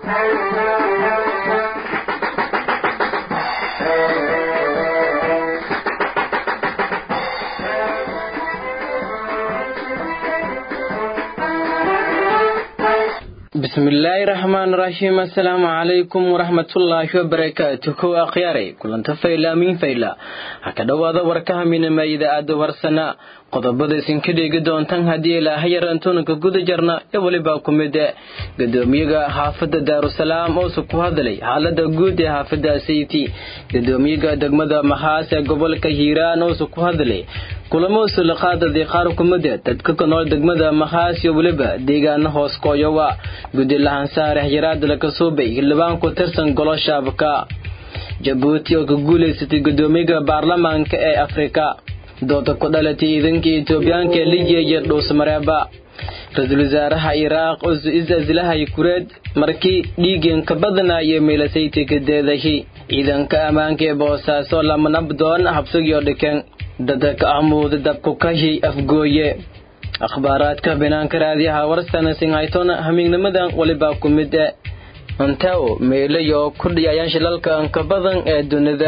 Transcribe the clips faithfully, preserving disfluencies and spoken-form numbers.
بسم الله الرحمن الرحيم السلام عليكم ورحمة الله وبركاته كو أخياري كلن تفايلا من فايلا هكذا واضا وركها من ما إذا أدو ورسنا qodobada isin ka dhigi doontaan hadii ilaahay yarantoona ka guda jarna ee waliba ku mid ah gadoomiyaha xaafada Daarusalaam oo ku hadlay xaaladda guud ee xaafada City gadoomiyaha degmada Maxaas ee gobolka Hiiraan oo ku hadlay kulamo sulqaada qaar ku mid ah dadka ku nool degmada Maxaas iyo waliba deegaano hoos kooyawa gudi lahan saarax yaraad la ka soo bay xildhibaan ku tirsan golo shacabka Jabuuti oo ku guuleysatay gadoomiyaha baarlamaanka ee Afrika dooda ku dhalatay idanka Itoobiyaanka Lijiya iyo Dhuusmareeba ra'iisul wasaaraha Iraq oo isdilaahay kureed markii dhiigeen ka badanaayay meelasayti ka deedahay idanka amaanka ee Boosaaso lama nabdoon habsiyo dhikan dadka amuud dabku kahi afgooye akhbaaraadka banaanka raadiyaha warsana singaytona hamignamadan waliba ku mid ah antao meelayo ku dhiyayaan shilalka ka badan ee dunida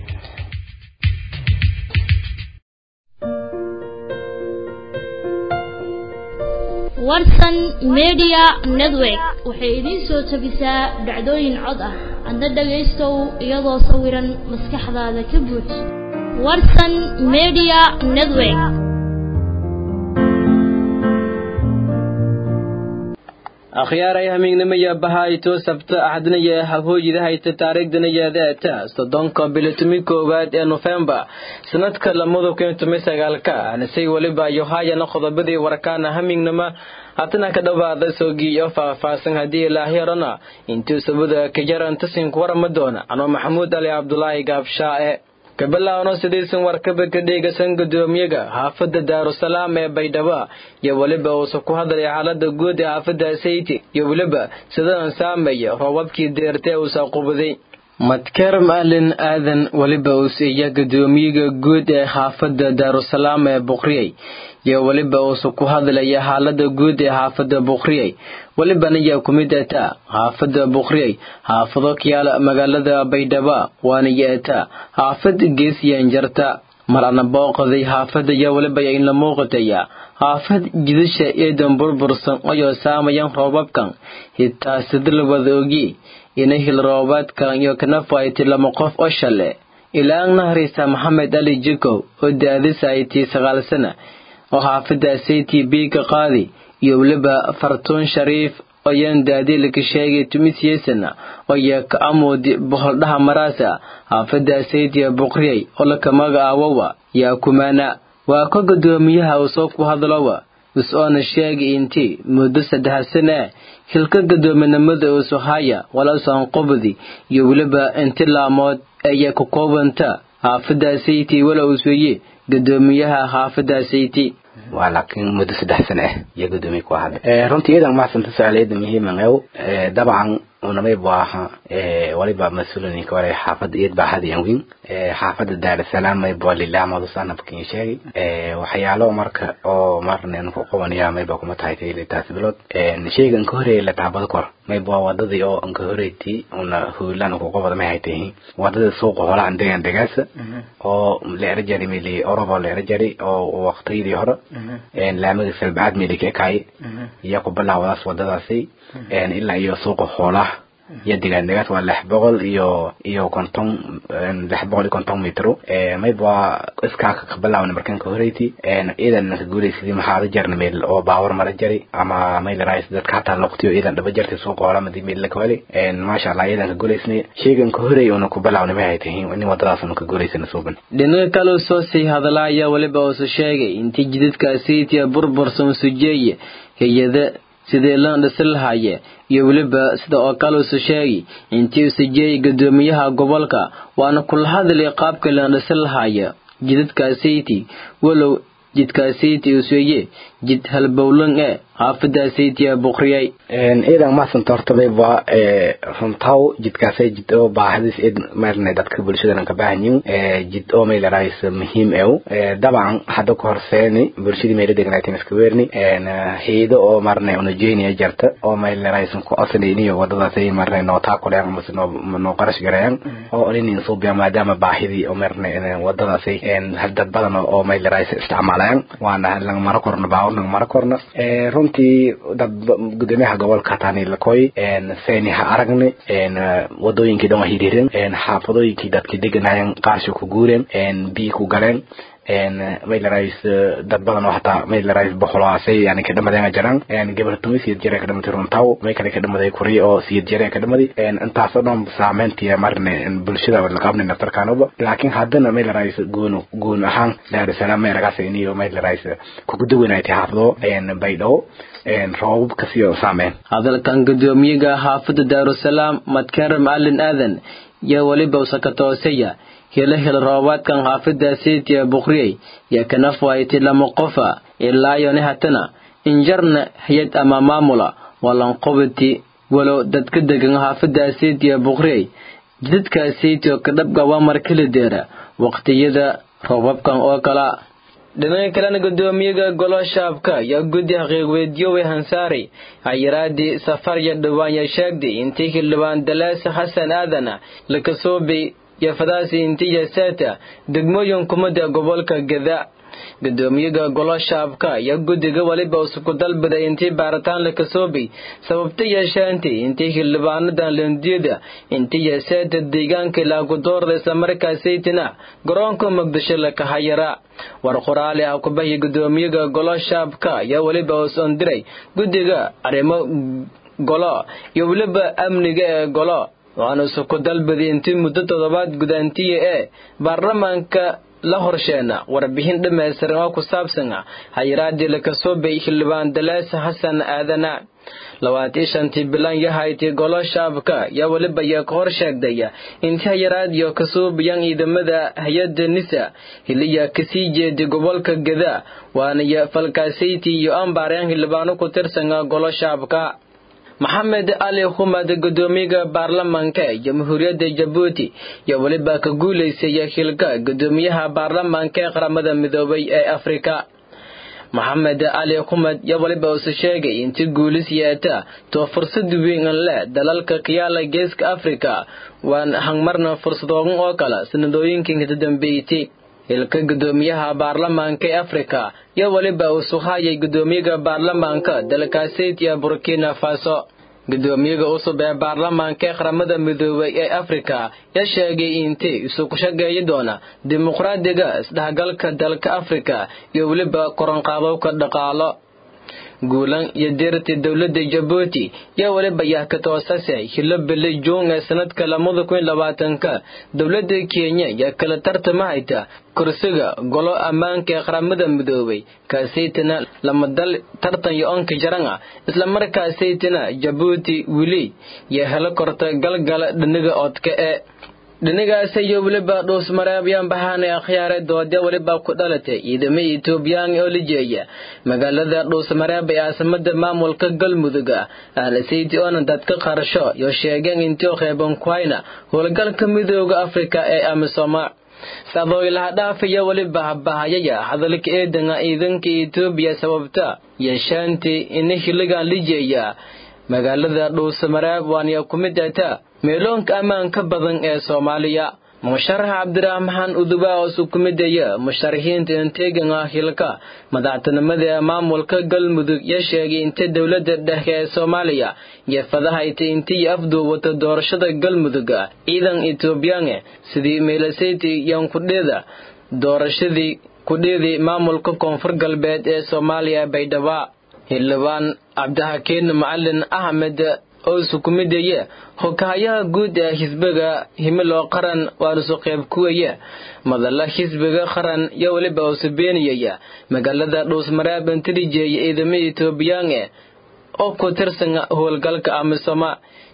warsan media network waxay idin soo tabisaa dhacdooyin cod ah adna dhageystow iyadoo sawiran maskaxdaada ka buux warsan media network akhyaaray hamignimaya bahayto sabta ahadnaya habooyida hayta taariikhdana yaadaata soddonka bilatumi koowaad ee November sanadka lamada kun iyo sagaalka anasay waliba yohayana qodobadii warkaana hamignima hatana ka dhawaada soo giyo faahfaasan hadii ilaahay rana intuu sabada ka jaranta sin waramadoona ano Maxamuud Ali Abdullaahi Gaabshaae kabalawno sidaysan warkaba ka dhigasan gadoomiyaha xaafada Daarusalaam ee Baydhabo iyo waliba oo ku hadlay xaaladda guud ee xaafada City iyo waliba sidaan saameeyay roobabkii deertay oo soo qubaday madkaram ahlan aadan waliba oo siya gadoomiyaha guud ee xaafada Daarusalaam ee Buqriyay iyo waliba oo ku hadlay xaaladda guud ee xaafada Buqriyay waliba niya kumidata xaafada Buqriyay xaafado kiyaala magaalada Baydhabo waana yeeta xaafad geesiyan jarta marana booqday xaafada iyo waliba in la muuqataya xaafad jidasha eedan burbursan oo saameeyay roobabkan hitaa sidii wada ogi in hil roobadkan iyo kana faa'iido lama qof oo shale ilaan nahrisa Maxamed Ali Jiko oo daadisaytii sagaal sano oo xaafada City biga qaadi iyo waliba Fartuun Shariif oo yan daadil ka sheegay tumisiyasana oo yak amoodi boqoldhaha marasa xaafada City Buqriyay oo la kamaga awawa yaa kumana waa ka gadoomiyaha oo soo ku hadlawa usoo sheegay intii muddo saddex sano hilka gadoominimada oo soo haya wala soo qobdi iyo waliba intii laamood ay ku koobanta xaafada City wala usooyay gadoomiyaha xaafada City ولكن مدة سدح سنة يقدمي كواحد رنتي إذا ما سنت سعيد مهم أو طبعا ونما يبغاها وليبقى مسؤولين كوري حافظ يتبع هذا يومين حافظ دار السلام ما يبغى لله ما ضصنا بكين شيء وحياله مرك أو مرن نفوق ونيا ما يبغى كم تايتي للتاسبلات نشيء إنكوري لتعبد كور ما يبغى وضد أو إنكوري تي ونا هو لا نفوق وضد ما هيته وضد السوق ولا عندنا عندجاس أو لرجالي ملي أوروبا لرجالي أو وقتي دي هرا إن لا مغسل بعد ملي كاي يقبل الله وراس وضد عسي إن إلا يسوق حوله يدي عندك ولا حبغل يو يو كنتم لحبغل كنتم مترو ما يبغى إسكاك قبل أو نبركن كهريتي إن إذا نقولي سيدي محاضر جرن ميل أو باور مرجري أما ميل رايس ده كاتر لقطيو إذا نبجرت سوق ولا مدي ميل لكوالي إن ما شاء الله إذا نقولي سني شيء كن كهري ونقبل أو نبيعته وإني مدرسة نقولي سنسوبن لأنه كلو سوسي هذا لا يا ولا بوس شيء إنت جديد كاسيتي بربر سمسجية هي ذا sidee la dhasilhaye iyo waliba sida oo kale soo sheegay intii sijay gadoomiyaha gobolka waana kul hadal qaabka la dhasilhaye jidadka City walow jidka City uu soo jid halbowlan ee xaafadaasiitiya buqriyay ciidan maasan tortabay waa runtaw jidkaasay jid oo baahdiis id marnay dadka bulshada ka baahanyiin jid oo meel raayis muhiim ee dabcan hada ku horseeni bulshada meel deegaanayeen iska weerni heedo oo marnay una jeeniya jarta oo meel raayis ku asneeniyo wadadaasay marnay noo taa kale ama soo noo qarash gareeyaan oo olin soo biya maadaama baahidii oo marnay wadadaasay hadda badan oo meel raayis isticmaalayaan waana lan mara korna baawna mara korna runtii dad gudoomiyaha gobolka taani la koy een seeni ha aragne een wadooyinkii dhan waxay dhireen een xaafadooyinkii dadkii deganayeen qaarsho ku guureen een bii ku galeen een meel raayis dad badan oo hataa meel raayis boqolaasay yani ka dhamadeen jiraan een gobol tumis iyo jireen ka dhamatay runtaw meel kale ka dhamaday kuri oo sii jireen ka dhamaday een intaas oo dhan saameyntii marne bulshada wada qabnay naftarkaanoba laakiin haddana meel raayis goon goon ahaan Dar es Salaam meel raayis iyo meel raayis ku gudownaytay xaafado een baydhabo een roob ka sii saameyn hadalkan gudoomiyaha xaafada Dar es Salaam Madkaram Alin Aadan ya waliba usakatoosaya hela hel roobaadkan xaafadaasiitiya buqriyay ya kana faayti lama qofa ilaa yoona hatana injarna hayad ama maamula walan qobti walo dadka degan xaafadaasiitiya buqriyay jidkaasiitiyo ka dhabga waa markale deera waqtiyada roobabkan oo kala dhinaca kalena gudoomiyaha golaha shacabka ya guddi xaqiiqweediyo way hansaari ayraadi safar ya dhawaan ya sheegday intii xildhibaan Dalaas Xasan Aadana la kasoobi ya fadaasi intii ya saata degmooyin kumada gobolka Gada gudoomiyaha golaha shacabka ya guddiga waliba isku dalbaday intii baaritaan la kasoobi sababta yeeshaantay intii xildhibaanadan Landiyada intii ya saata deegaanka la godoorday samarkaasaytina garoonka Muqdisho la ka hayra war qoraale ah ku bahi gudoomiyaha golaha shacabka ya waliba oo diray guddiga arrimo golo iyo waliba amniga ee golo waana isku dalbaday intii muddo toddobaad gudaantiye ee baarlamaanka la horsheena warbixin dhameystiran oo ku saabsan hayraadii la kasoo bay xildhibaan Dalaas Xasan Aadana labaatan iyo shan bilan yahayti golaha shacabka ya waliba ya ka horsheegday intii hayraadiyo kasoo biyan ciidamada hay'adda nisa hiliya kasii jeeday gobolka Gada waana ya falkaasayti iyo ambaareen xildhibaano ku tirsan golaha shacabka Maxamed Ali Khumad gudoomiyaha baarlamaanka Jamhuuriyadda Djibouti ya waliba ka guuleysay xilka gudoomiyaha baarlamaanka qaramada midoobay ee Afrika Maxamed Ali Khumad ya waliba uu sheegay intii guulisiyada to fursad weyn leh dalalka qiyaala geeska Afrika waan hangmarna fursadooyin oo kala sanadooyinkii ka dambeeyay ilka gudoomiyaha baarlamaanka Afrika ya waliba uu suxayay gudoomiyaha baarlamaanka dalkaasaytiya Burkina Faso gudoomiyaha cusub ee baarlamaanka qaramada midoobay ee Afrika ya sheegay intii isu ku shaqeeyo doona dimuqraadiga isdhexgalka dalka Afrika iyo waliba koran qaadowka dhaqaalo guulan iyo deerti dawladda Djibouti ya waliba ya ka toosasay hilabele joong ee sanadka laba kun iyo labaatan ka dawladda Kenya ya kala tartamahayta kursiga golo ammaanka ee qaramada midoobay kaasaytana lama dal tartan iyo onka jaranga isla markaasaytana Djibouti wili ya hela korta galgal dhinaga odka ee dhinacaas iyo waliba dhoos maraabiyaan bahanay akhyaare doode waliba ku dhalatay ciidamada Ethiopian oo lijeeya magaalada dhoos maraab ee caasimada maamulka Galmudug aan saydi oo dadka qarasho iyo sheegeen intii qeyban kuwayna howlgalka midowga Afrika ee AMISOM sababay la dhaafaya waliba bahayaya hadalka eedan ciidanka Ethiopia sababta yeeshaantii in xiliga lijeeya magaalada dhoos maraab waana ku mid ah meeloonka ammaanka badan ee Soomaaliya musharax Cabdiraxmaan Uduba oo ku mid ah musharaxiinta inteegan ah xilka madaxtinimada maamulka Galmudug ya sheegay inta dawladda dhexe ee Soomaaliya iyo fadahayti intii afduubata doorashada Galmudug ciidan Ethiopian sidii meelasayti yan ku dheeda doorashadii ku dheeday maamulka koonfur galbeed ee Soomaaliya Baydhabo xildhibaan Cabdixakiin Macalin Ahmed oo ku mid ah hoggaamiyaha guud ee xisbiga himilo qaran waa soo qayb kuwaya madalla xisbiga qaran iyo waliba oo sabeynaya magaalada dhoos maraab intii jeeyay ciidamada Ethiopian oo ku tirsan howlgalka AMISOM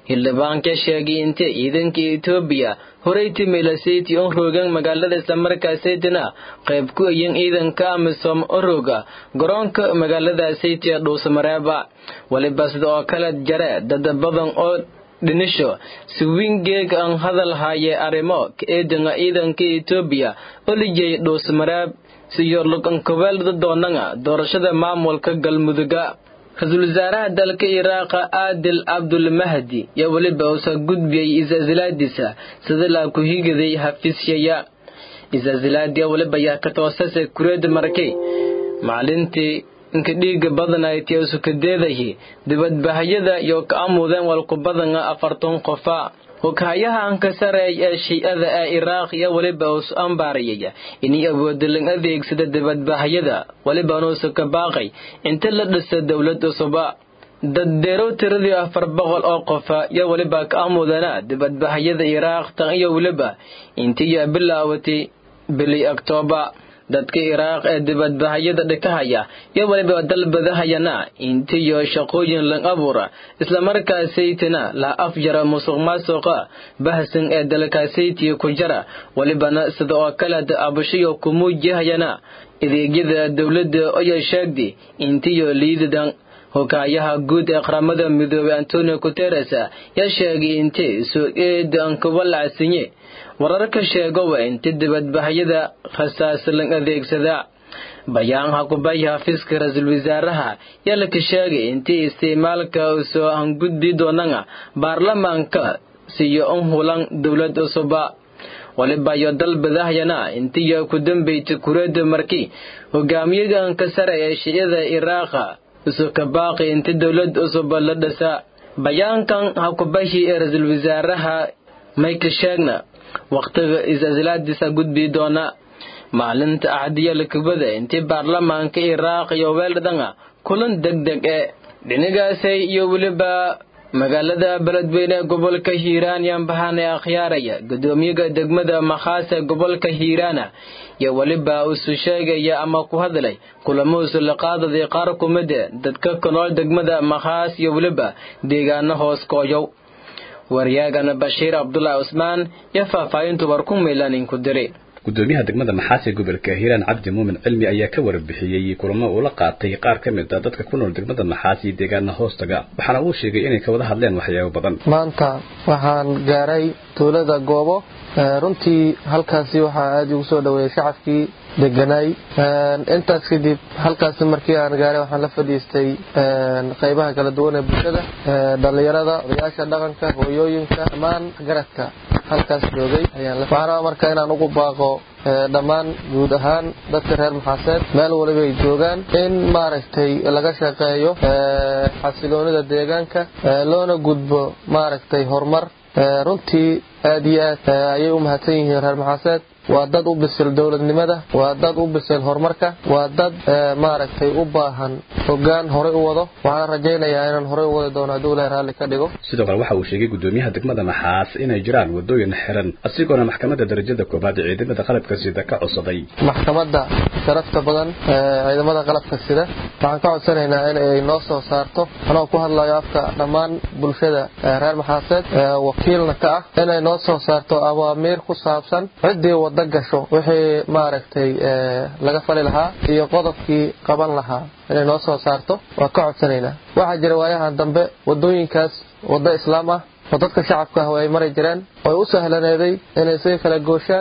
hildhibaanka sheegay inta ciidanka Itoobiya horay timilasaytii oo roogan magaalada islamarkaasaytina qayb ku ayin ciidanka Amisom oo rooga garoonka magaalada saytii Dhuusamareeba waliba sidoo kale jare dad badan oo dhinisho si wingeeg aan hadal haye arrimo eedanga ciidanka Itoobiya oo lijay Dhuusamareeb siyo lugan kobel doonanga doorashada maamulka Galmuduga Ra'iisul Wasaaraha dalka Iraq Adil Abdul Mahdi ya waliba uu soo gudbiyay isaazilaadisa sida la ku higaday xafiisyada isaazilaadiya waliba ya ka toosasay kureed markay maalintii inka dhiiga badan ay tiisu ka deedahay dibadbaxyada iyo ka amuudeen walku badan afartan qofa hogaayaha aan ka sareeyay shayada ee Iraq iyo waliba uu ambaariyay inay awoodin adeegsada dibadbaxyada waliba uu ka baaqay inta la dhisay dawlad cusub dad deero tiradii afar boqol oo qof iyo waliba ka amuudana dibadbaxyada Iraq tan iyo waliba intii bilaawatay bili October dadka Iraq ee dibadbaxyada dhakahaya iyo waliba dalbadahayana intii shaqooyin la abuura isla markaasaytina la afjara musuqmaasuqa bahsan ee dalkaasaytii ku jira walibana sidoo kale abashiyo ku muujihayana adeegyada dawladda oo sheegday intii liidadan hogaayaha guud ee qaramada midoobay Antonio Guterres ya sheegay intii soo eedan ku walaasinye wararka sheego inta dibadbaxyada khasaas la adeegsada bayaan ha ku bayaha fiska Ra'iisul Wasaaraha yala ka sheegay inta isticmaalka soo aan gudbi doonanga baarlamaanka siyo on hulan dawlad cusub waliba iyo dalbadahayana intii ku dambeeyay kureed markii hogaamiyaha ka sareeyay shayada Iraq soo ka baaqay inta dawlad cusub la dhisa bayaankan ha ku bayaha Ra'iisul Wasaaraha Michael Shagna waqtiga isaazilaadisa gudbi doona maalinta ahdiya la kubada intii baarlamaanka Iraq iyo weeldanga kulan degdeg ee dhinacaasay iyo waliba magaalada Beledweyne gobolka Hiiraan yaan bahan ee akhyaaraya gudoomiyaha degmada Maxaase gobolka Hiiraan iyo waliba uu sheegay ama ku hadlay kulamo la qaaday qaar kumada dadka kanool degmada Maxaas iyo waliba deegaano hoos kooyow waryaagana Bashiir Abdullah Usman ya faafaahintu warku meelanin ku diray gudoomiyaha degmada Maxaase gobolka Hiiraan Cabdi Muumin Cilmi ayaa ka warbixiyay kulamo uu la qaatay qaar ka mid ah dadka ku nool degmada Maxaase deegaano hoostaga waxaana uu sheegay inay ka wada hadleen waxyaabo badan maanta waxaan gaaray tuulada Goobo runtii halkaasi waxa aad ugu soo dhaweeyay shacabkii deganay intaas kadib halkaas markii aan gaaray waxaan la fadhiistay qaybaha kala duwan ee bulshada dhalinyarada odayaasha dhaqanka hooyooyinka dhammaan garadka halkaas joogay ayaan la faaraa markaa inaan ugu baaqo dhammaan guud ahaan dadka reer Maxaaseed meel waliba ay joogaan in maaragtay laga shaqeeyo xasiloonida deegaanka loona gudbo maaragtay horumar runtii aad iyo aad ayay u mahadsan yihiin reer Maxaaseed waa dad u bisil dawladnimada waa dad u bisil horumarka waa dad maaragtay u baahan hoggaan hore u wado waxaan rajaynayaa inaan hore u wado doono haddii Ilaahay raalli ka dhigo sidoo kale waxa uu sheegay gudoomiyaha degmada Maxaas inay jiraan wadooyin xiran asigoona maxkamadda darajada koobaad ee ciidamada qalabka sida ka codsaday maxkamadda sharafta badan ee ciidamada qalabka sida waxaan ka codsanaynaa in ay noo soo saarto anoo ku hadlayo afka dhammaan bulshada reer Maxaaseed wakiilna ka ah inay noo soo saarto awaamiir ku saabsan cidii wada gasho wixii maaragtay laga fali lahaa iyo qodobkii qaban lahaa inay noo soo saarto waa ka codsanaynaa waxa jira waayahan dambe wadooyinkaas wada islaam ah oo dadka shacabka ah ay maray jireen oo u sahlaneeday inay si kala gooshaan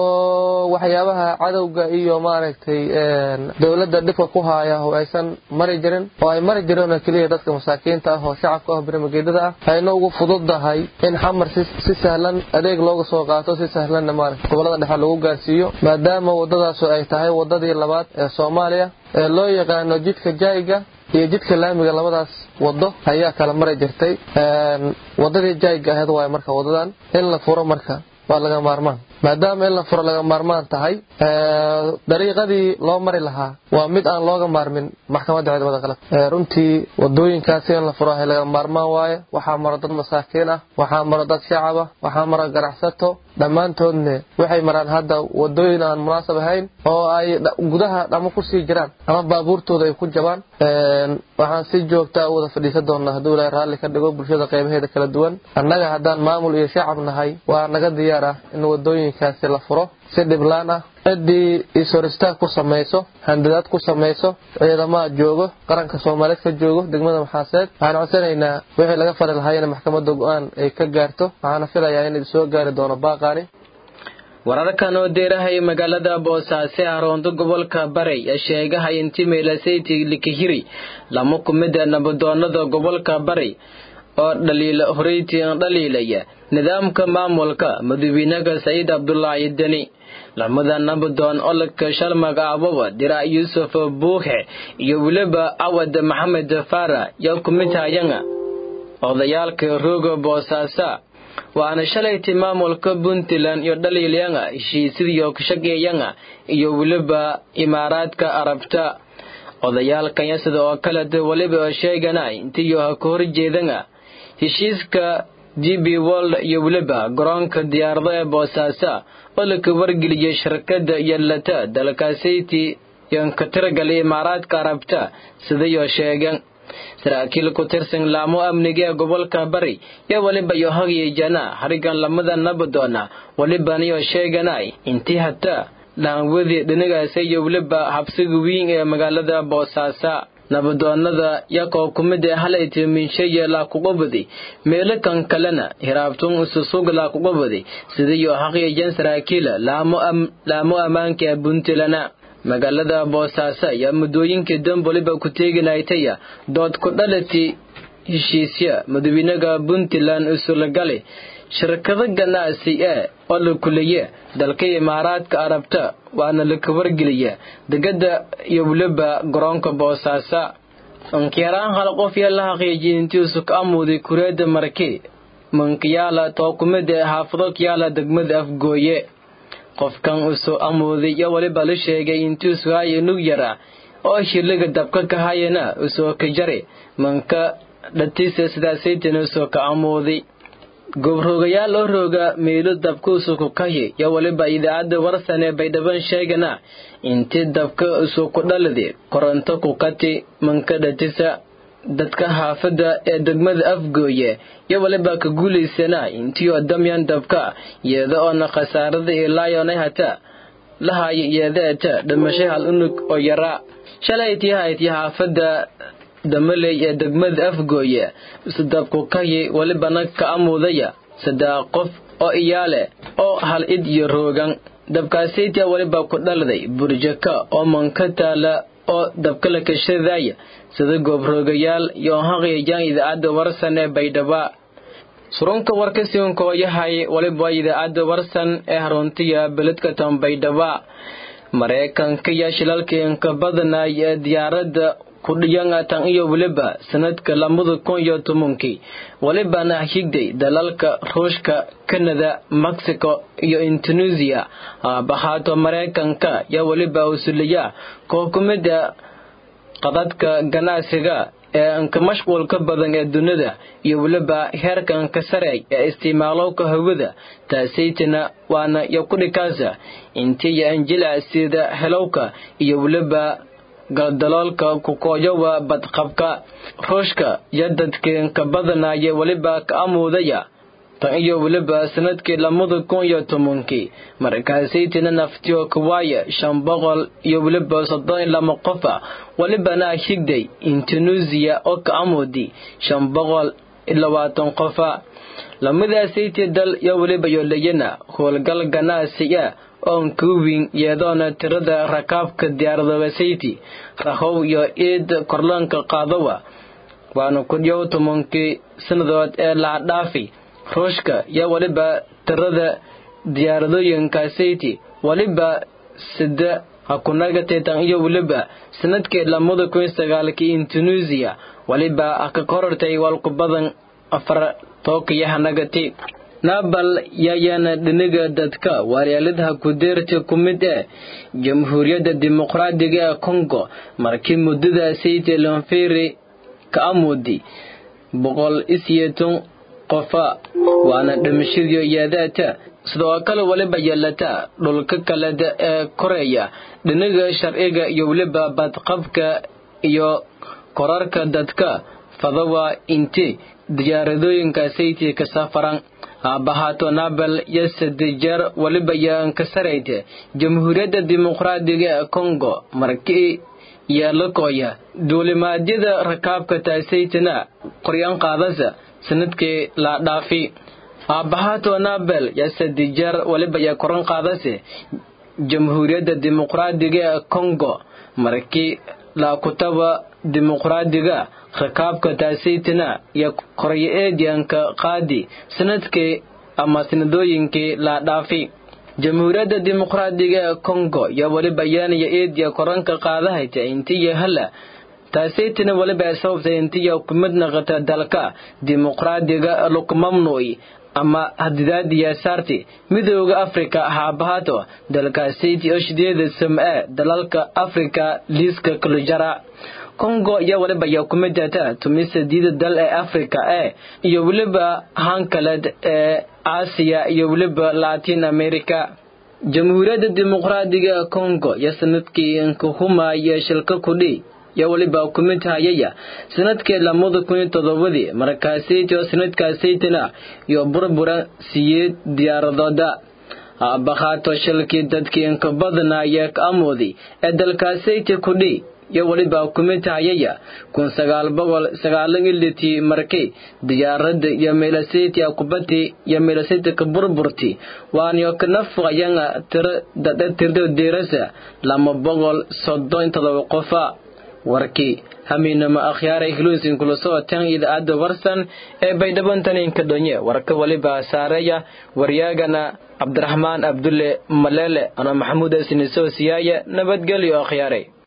oo waxyaabaha cadawga iyo maaragtay dawladda dhibka ku haaya oo aysan mari jirin oo ay mari jireen kaliya dadka masaakiinta ah oo shacabka ah barnaamijyada ah ayna ugu fududahay in xamar si sahlan adeeg looga soo qaato si sahlan maaragtay gobolada dhexe lagu gaarsiiyo maadaama wadadaas ay tahay wadadii labaad ee Soomaaliya ee loo yaqaan jidka Jayga iyo jidka laamiga labadaas wado ayaa kala maray jirtay wadadii Jayga ahayd waa marka wadadan in la furo marka waa laga maarmaan maadaama in la furo laga maarmaan tahay dariiqadii loo mari lahaa waa mid aan looga maarmin maxkamadda ciidamada qalabka runtii wadooyinkaasi in la furo ay laga maarmaan waaye waxaa maro dad masaakiin ah waxaa maro dad shacab ah waxaa maro ganacsato dhammaantoodna waxay maraan hadda wadooyin aan munaasab ahayn oo ay gudaha dhamo ku sii jiraan ama baabuurtooda ay ku jabaan waxaan si joogta u wada fadhiisan doonaa hadduu ilaahay raalli ka dhigo bulshada qaybaheeda kala duwan annaga haddaan maamul iyo shacab nahay waa naga diyaar ah in wadooyinkaasi la furo si dhiblaan ah ciddii isoristaag ku samayso handadaad ku samayso ciidamada joogo qaranka Soomaaliyeed ka joogo degmada Maxaaseed waxaan codsanaynaa wixii laga fari lahaa in maxkamadda go'aan ay ka gaarto waxaan filayaa in soo gaari doono baaqani wararkan oo deerahay magaalada Boosaaso ee Aroonto gobolka Bari ee sheegay intii meelasayti likihiri lama kumida nabadoonada gobolka Bari oo dhaliil horeeytii dhaliilaya nidaamka maamulka madaxweynaha Said Abdullaahi Dani lamada nabadoon olka shalmaga ababa dira Yusuf Buuxe iyo waliba Awad Maxamed Fara yaa kumitayanga odayaalka rooga Boosaaso waana shalaytii maamulka Puntland iyo dhaliilayanga heshiisyada ka shaqeeyanga iyo waliba Imaaraadka Arabta odayaalkan sida oo kale waliba sheeganay intii oo ka horjeedanga heshiiska D B World iyo waliba garoonka diyaaradaha Boosaaso oo la wargeliyay shirkadda Yallata dalkaasiti yan ka tirgalay Imaaraadka Arabta sida oo sheegan saraakiil ku tirsan laamo amniga gobolka Bari ya waliba iyo hagiyana harigan lamada nabadoona waliba niyo sheeganay intii hata laanwadi dhinacaas iyo waliba habsiga weyn ee magaalada Boosaaso nabadoonada yakoo kumid ah halayti minshay la ku qabadi meelo kan kalena hiraabtun ususuga la ku qabadi sidii haqiiqan saraakiil laamo am laamo amaanka Puntland magaalada Boosaaso ya mudooyinka damboliba ku teeganaytaya dood ku dhalati heshiisya madaxweynaha Puntland usul galay shirkado ganacsi ah oo la kuliyay dalka Imaaraadka Arabta waana la wargeliyay degada iyo waliba garoonka Boosaaso ankiiraan hal qof yalla xaqiijin intii soo ka amuuday kureeda markii mankiyaala to kumida xaafado kiyaala degmada Afgooye qofkan soo amuuday iyo waliba la sheegay intii soo ay nug yara oo shiliga dabka ka hayana soo ka jare manka dhatiisa sidaasaytana soo ka amuuday gobroogayaal oo rooga meelo dabku soo ku kaye ya waliba idaacada warsane bay dhaban sheegana intii dabka soo ku dhalade koronto ku qati manka dhatiisa dadka haafada ee degmada Afgooye ya waliba ka guuleysana intii oo damyan dabka iyada oo khasaarada ilaayona hata lahay iyada dhamashay hal unug oo yara shalaytii haytii haafada damalay ee degmada Afgooye sadabku kaye waliba ka amuudaya saddex qof oo iyaale oo hal id iyo roogan dabkaasayta waliba ku dhalday burjaka oo manka taala oo dabka la kashaday sida gobroogayaal iyo haqiiqan idaacada warsan ee Baydhabo surunka warkasiin ko yahay waliba idaacada warsan ee Haroontiya beledka tan Baydhabo Mareykanka ya shilalkeen ka badanay diyaaradda kudhiyanga tan iyo waliba sanadka lamada kun iyo tobankii waliba na higday dalalka Ruushka Canada Mexico iyo Indonesia bahaato Mareykanka ya waliba usuliya kookumida qadadka ganacsiga ee ka mashquulka badan ee dunida iyo waliba heerkan ka sare ee isticmaalowka hawada taasaytana waana iyo kudhikaasa intii anjila sida helowka iyo waliba galdalaalka ku kooyawa badqabka Ruushka yadadkeen ka badanaya waliba ka amuudaya tan iyo waliba sanadkii lamada kun iyo tobankii markaasaytina naftiyo kuwaya shan boqol iyo waliba soddon iyo laba qof waliba na higday Indonesia oo ka amuudi shan boqol iyo labaatan qof lamadaasaytii dal iyo waliba yolayna howlgal ganacsiga on kuwin yeedona tirada rakaabka diyaaradaha sayti rahow iyo eed korlanka qaadawa waana ku dhiyo tobankii sanadood ee la dhaafi Ruushka ya waliba tirada diyaaradooyinka sayti waliba sida hakunaga teetan iyo waliba sanadkii lamada kun iyo sagaalkii Indonesia waliba ka korortay walku badan afar tookiya hanagati nabal yayana dhiniga dadka waryaaladaha ku deerta ku mid ah jamhuuriyadda dimuqraadiga ee Congo markii muddada sayte lanfiri ka amudi boqol iyo toban qofa waana dhimashadii yaadata sidoo kale waliba yeelata dhulka kale ee Korea dhiniga sharciga iyo waliba badqabka iyo korarka dadka fadawa intii diyaaradooyinka sayte ka safaran abahato nabal yasadijar waliba yaan ka sarayte jamhuuriyadda dimuqraadiga ee Congo markii yaalakooya duulimaadyada rakaabka taasaytana qoryaan qaadasa sanadkii la dhaafi abahato nabal yasadijar waliba yaa koran qaadase jamhuuriyadda dimuqraadiga ee Congo markii la kutaba dimuqraadiga rakaabka taasaytana ya qoryeediyanka qaadi sanadkii ama sanadooyinkii la dhaafi jamhuuriyadda dimuqraadiga ee Congo ya waliba yaanaya eediya koranka qaadahayta intii hala taasaytana waliba sababta intii hukuumad naqata dalka dimuqraadiga luqmamnooy ama hadidaadiya saarti midowga Afrika haabahato dalkaasaytii oshdeeda samee dalalka Afrika liiska kala jara Congo ya waliba ya kumidata tumisa diida dal ee Afrika ee iyo waliba hankalad ee Aasiya iyo waliba Latin America jamhuuriyadda dimuqraadiga Congo ya sanadkii inka huma ya shilka kudhi ya waliba kumidahayaya sanadkii lamada kun iyo toddoba markaasay oo sanadkaasaytana iyo burbura siyeed diyaaradooda abahato shilkii dadkii inka badnaya ka amoodi ee dalkaasayta kudhi ya waliba kumidahayaya kun sagaal boqol sagaal iyo lixdan markii diyaaradda ya meelasayta kubati ya meelasayta ka burburti waaniyo ka nafqayanga tir dad tirdo deerasa lama boqol soddon iyo toddoba qofa warkii haminama akhyaaray hiluusin kula soo tan idaacada warsan ee baydhabantan inka donye warka waliba saaraya waryaagana Cabdiraxmaan Abdulle Malele ana Maxamuud Asini soo siyaaya nabadgelyo akhyaaray